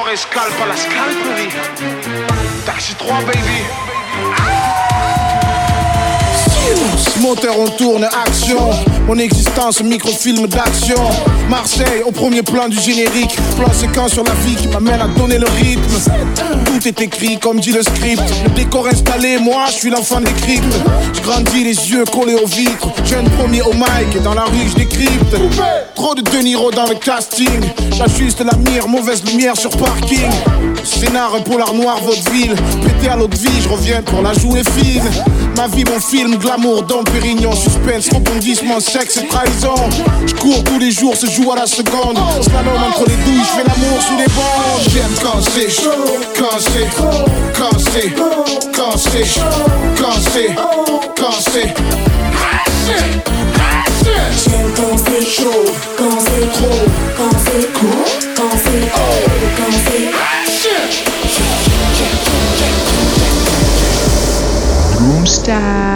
soirée scalp à la scalperie. Taxi 3 baby. Moteur on tourne, action. Mon existence, microfilm d'action. Marseille, au premier plan du générique. Plan séquence sur la vie qui m'amène à donner le rythme. Tout est écrit comme dit le script. Le décor installé, moi je suis l'enfant des cryptes. Je grandis les yeux collés aux vitres. Jeune premier au mic et dans la rue je décrypte. Trop de De Niro dans le casting. J'ajuste la mire, mauvaise lumière sur parking. Scénar, polar noir, vaudeville. Pété à l'autre vie, je reviens pour la jouer fine. Ma vie, mon film, glamour, Dom Pérignon. Suspense, rebondissement, sexe et trahison. Je cours tous les jours, se joue à la seconde. Slalom entre les douilles, je fais l'amour sous les bandes. J'aime quand c'est chaud, quand c'est quand c'est quand c'est quand c'est quand c'est. J'aime quand c'est chaud, quand c'est trop, quand c'est court, quand c'est haut, quand c'est Boomstar.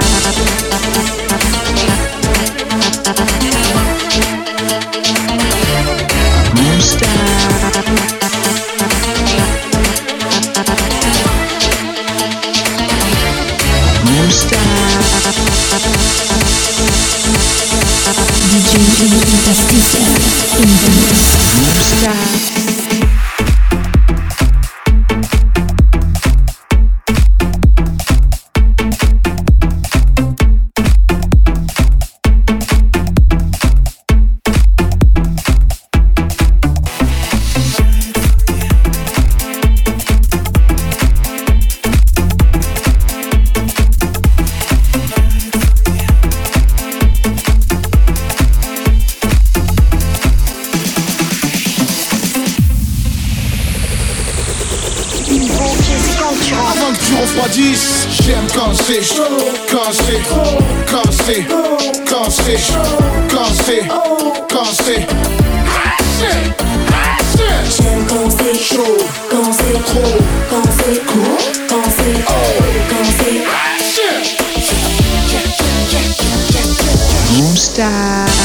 DJ Fantastica in the mix. Boomstar. J'aime quand c'est chaud, quand c'est quand c'est quand c'est quand c'est quand c'est. J'aime quand c'est chaud, quand c'est trop, quand c'est court, quand c'est haut, quand c'est Boomstar.